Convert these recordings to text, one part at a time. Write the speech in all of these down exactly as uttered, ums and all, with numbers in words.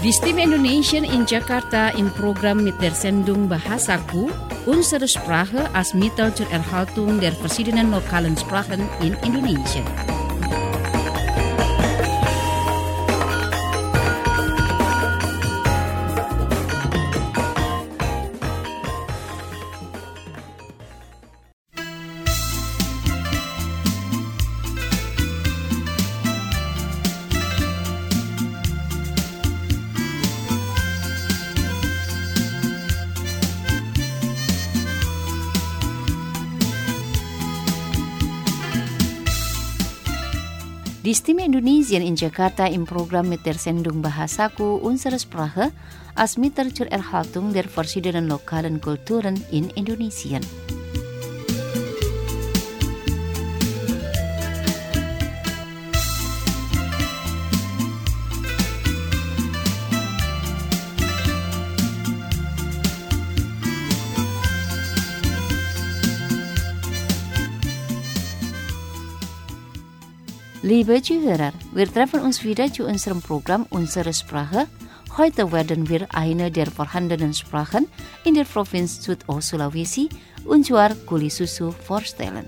Die Stimme Indonesian in Jakarta im Programm mit der Sendung Bahasaku, unsere Sprache als Mittel zur Erhaltung der verschiedenen lokalen Sprachen in Indonesien. Die Stimme Indonesian in Jakarta im Programm mit der Sendung Bahasaku, unsere Sprache als Mittel zur Erhaltung der verschiedenen lokalen Kulturen in Indonesien. Liebe Zuhörer, wir treffen uns wieder zu unserem Programm Unsere Sprache. Heute werden wir eine der vorhandenen Sprachen in der Provinz Südost-Sulawesi, und zwar Kulisusu, vorstellen.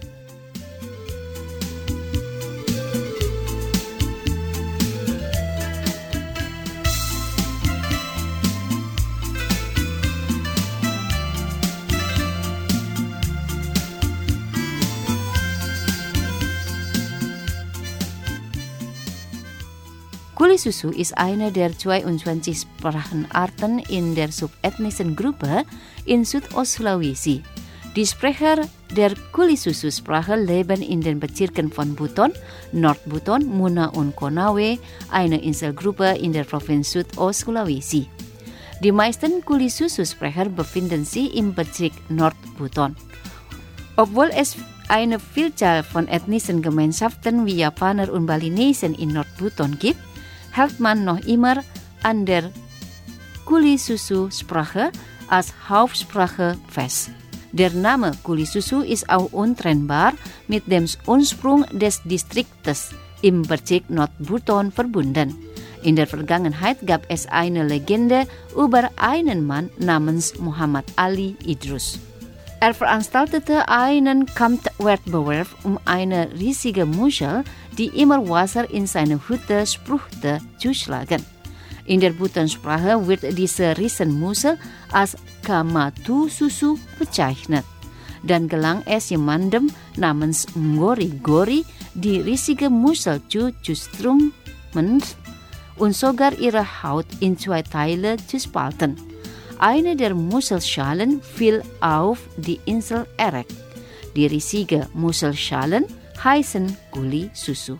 Kulisusu ist eine der zweiundzwanzig Sprachenarten in der subethnischen Gruppe in Südost-Sulawesi. Die Sprecher der Kulisusu-Sprache leben in den Bezirken von Buton, Nordbuton, Muna und Konawe, eine Inselgruppe in der Provinz Südost-Sulawesi. Die meisten Kulisusu-Sprecher befinden sich im Bezirk Nordbuton. Obwohl es eine Vielzahl von ethnischen Gemeinschaften wie Japaner und Balinesen in Nordbuton gibt, hält man noch immer an der Kulisusu-Sprache als Hauptsprache fest. Der Name Kulisusu ist auch untrennbar mit dem Ursprung des Distriktes im Bezirk Nordbuton verbunden. In der Vergangenheit gab es eine Legende über einen Mann namens Muhammad Ali Idrus. Er veranstaltete einen Kampfwettbewerb um eine riesige Muschel, die immer Wasser in seine Hütte sprühte, zu schlagen. In der Buton-Sprache wird diese Riesenmuschel als Kamatu Susu bezeichnet. Dann gelang es jemandem namens Ngori Gori, die riesige Muschel zu zertrümmern und sogar ihre Haut in zwei Teile zu spalten. Eine der Muschelschalen fiel auf die Insel Erek. Die riesigen Muschelschalen heißen Kulisusu.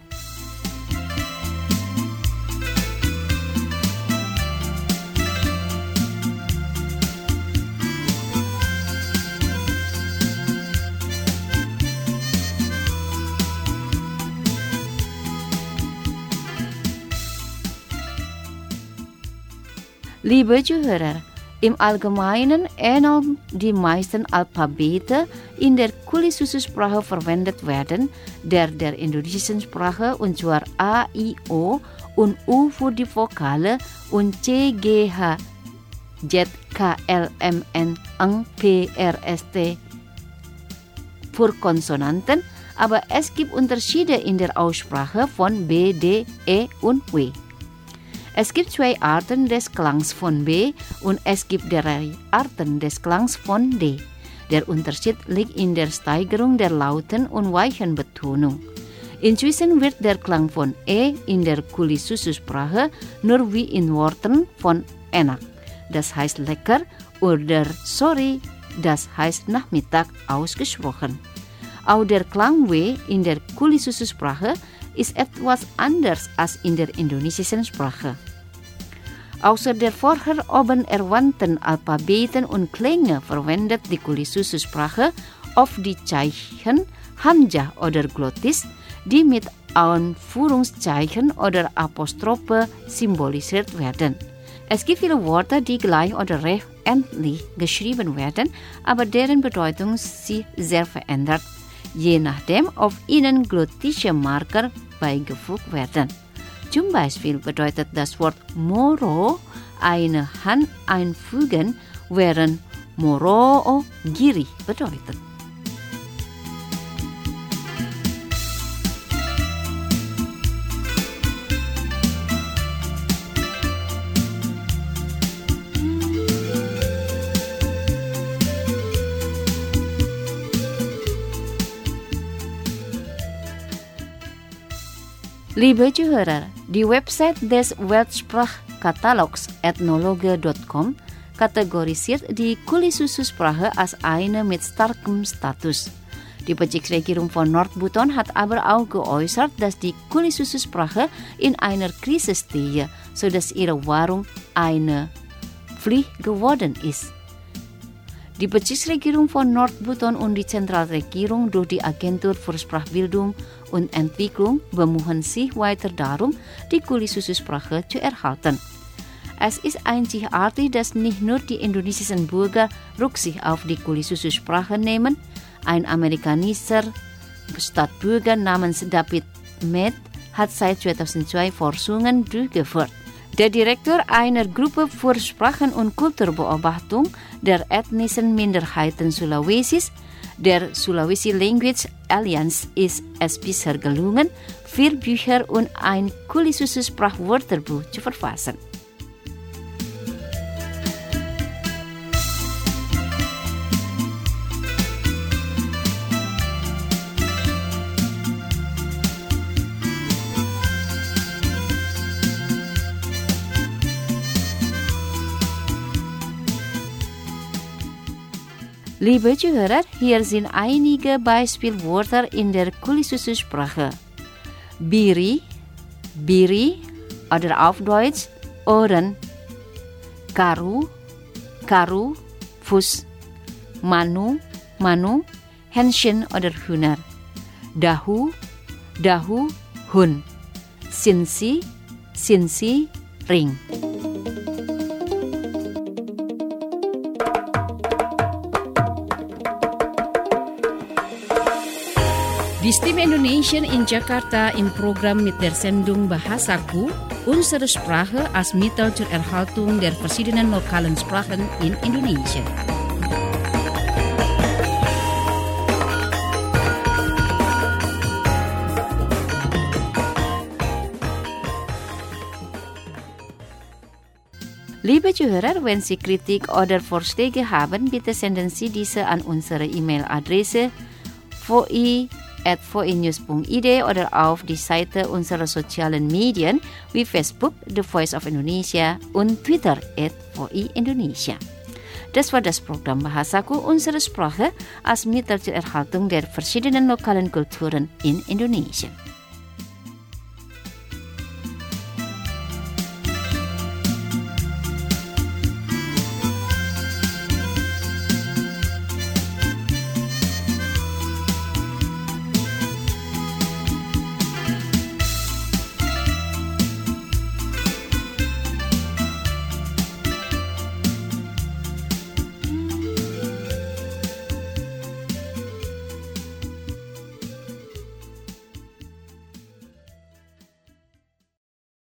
Liebe Zuhörer, im Allgemeinen ähneln die meisten Alphabete in der Kulisusu-Sprache verwendet werden, der der indonesischen Sprache, und zwar A, I, O und U für die Vokale und C, G, H, Z, K, L, M, N, N, P, R, S, T für Konsonanten, aber es gibt Unterschiede in der Aussprache von B, D, E und W. Es gibt zwei Arten des Klangs von B und es gibt drei Arten des Klangs von D. Der Unterschied liegt in der Steigerung der lauten und weichen Betonung. Inzwischen wird der Klang von E in der Kulisusu-Sprache nur wie in Worten von enak, das heißt lecker, oder sorry, das heißt Nachmittag, ausgesprochen. Auch der Klang W in der Kulisusu-Sprache ist etwas anders als in der indonesischen Sprache. Außer der vorher oben erwähnten Alphabeten und Klänge verwendet die Kulisusu-Sprache oft die Zeichen Hamzah oder Glottis, die mit Anführungszeichen oder Apostrophe symbolisiert werden. Es gibt viele Worte, die gleich oder recht ähnlich geschrieben werden, aber deren Bedeutung sich sehr verändert, je nachdem, ob ihnen glottische Marker beigefügt werden. Zum Beispiel bedeutet das Wort Moro eine Hand einfügen, während Moroo gierig bedeutet. Liebe Zuhörer, die Website des Weltsprachkatalogs ethnologe dot com kategorisiert die Kulisususprache als eine mit starkem Status. Die Bezirksregierung von Nordbuton hat aber auch geäußert, dass die Kulisususprache in einer Krise stehe, sodass ihre Wahrung eine Pflicht geworden ist. Die Bezirksregierung von Nordbuton und die Zentralregierung durch die Agentur für Sprachbildung und Entwicklung bemühen sich weiter darum, die Kulisususprache zu erhalten. Es ist einzigartig, dass nicht nur die indonesischen Bürger Rücksicht auf die Kulisususprache nehmen. Ein amerikanischer Stadtbürger namens David Med hat seit zweitausendzwei Forschungen durchgeführt. Der Direktor einer Gruppe für Sprachen- und Kulturbeobachtung der ethnischen Minderheiten Sulawesis, der Sulawesi Language Alliance, ist es bisher gelungen, vier Bücher und ein Kulisusus-Sprachwörterbuch zu verfassen. Liebe Zuhörer, hier sind einige Beispielwörter in der Kulisusus-Sprache. Biri, Biri oder auf Deutsch Ohren. Karu, Karu, Fuß. Manu, Manu, Hähnchen oder Hühner. Dahu, Dahu, Hund. Sinsi, Sinsi, Ring. Die Stimme Indonesian in Jakarta im Programm mit der Sendung Bahasaku, unsere Sprache als Mittel zur Erhaltung der verschiedenen lokalen Sprachen in Indonesia. Liebe Zuhörer, wenn Sie Kritik oder Vorschläge haben, bitte senden Sie diese an unsere E-Mail-Adresse v i at v i news punkt i d oder auf die Seite unserer sozialen Medien wie Facebook, The Voice of Indonesia und Twitter at v i Indonesia. Das war das Programm Bahasaku, unsere Sprache als Mittel zur Erhaltung der verschiedenen lokalen Kulturen in Indonesien.